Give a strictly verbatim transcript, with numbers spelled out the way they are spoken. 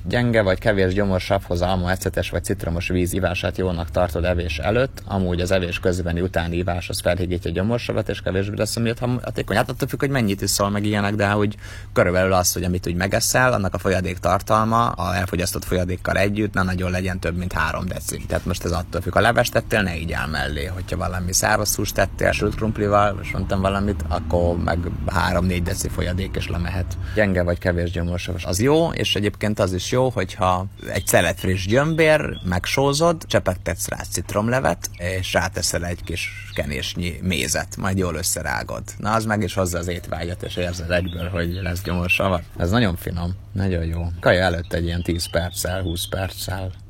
Gyenge vagy kevés gyomorsavhoz alma, ecetes vagy citromos víz ivását jónak tartod evés előtt, amúgy az evés közbeni utáni ivás az felhigítja a gyomorsavat, és kevésbé lesz amiatt hatékony. Hát attól függ, hogy mennyit iszol meg ilyenek, de úgy körülbelül az, hogy amit úgy megeszel, annak a folyadék tartalma, a elfogyasztott folyadékkal együtt ne nagyon legyen több, mint három deci. Tehát most ez attól függ. Ha levest tettél, ne így el mellé. Hogyha valami száraz húst tettél, sült krumplival, most mondtam valamit, akkor meg három-négy deci folyadék is lemehet. Gyenge vagy kevés gyomorsavas. Az jó, és egyébként az is jó, hogyha egy szelet friss gyömbér, megsózod, csepegtetsz rá citromlevet, és ráteszel egy kis kenésnyi mézet, majd jól összerágod. Na, az meg is hozza az étvágyat, és érzed egyből, hogy lesz gyomorsavat. Ez nagyon finom, nagyon jó. Kaja előtt egy ilyen tíz perccel, húsz perccel